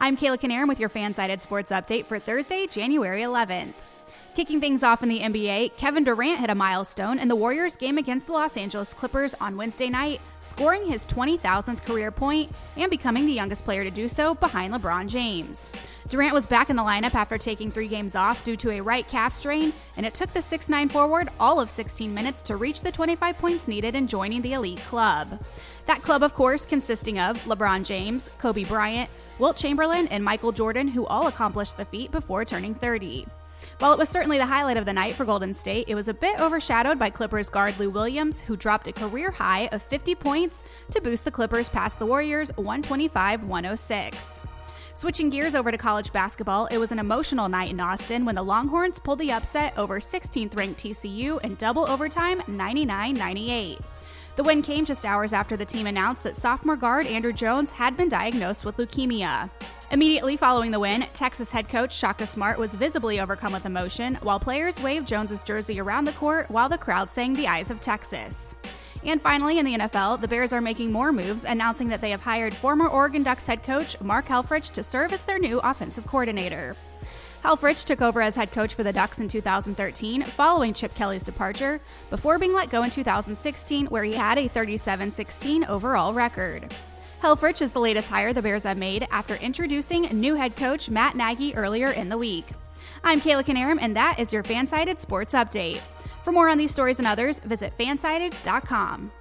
I'm Kayla Canarum with your Fansided Sports Update for Thursday, January 11th. Kicking things off in the NBA, Kevin Durant hit a milestone in the Warriors game against the Los Angeles Clippers on Wednesday night, scoring his 20,000th career point and becoming the youngest player to do so behind LeBron James. Durant was back in the lineup after taking 3 games off due to a right calf strain, and it took the 6'9" forward all of 16 minutes to reach the 25 points needed in joining the elite club. That club, of course, consisting of LeBron James, Kobe Bryant, Wilt Chamberlain, and Michael Jordan, who all accomplished the feat before turning 30. While it was certainly the highlight of the night for Golden State, it was a bit overshadowed by Clippers guard Lou Williams, who dropped a career high of 50 points to boost the Clippers past the Warriors 125-106. Switching gears over to college basketball, it was an emotional night in Austin when the Longhorns pulled the upset over 16th-ranked TCU in double overtime 99-98. The win came just hours after the team announced that sophomore guard Andrew Jones had been diagnosed with leukemia. Immediately following the win, Texas head coach Shaka Smart was visibly overcome with emotion, while players waved Jones's jersey around the court while the crowd sang "The Eyes of Texas." And finally, in the NFL, the Bears are making more moves, announcing that they have hired former Oregon Ducks head coach Mark Helfrich to serve as their new offensive coordinator. Helfrich took over as head coach for the Ducks in 2013, following Chip Kelly's departure, before being let go in 2016, where he had a 37-16 overall record. Helfrich is the latest hire the Bears have made after introducing new head coach Matt Nagy earlier in the week. I'm Kayla Canarum, and that is your Fansided Sports Update. For more on these stories and others, visit fansided.com.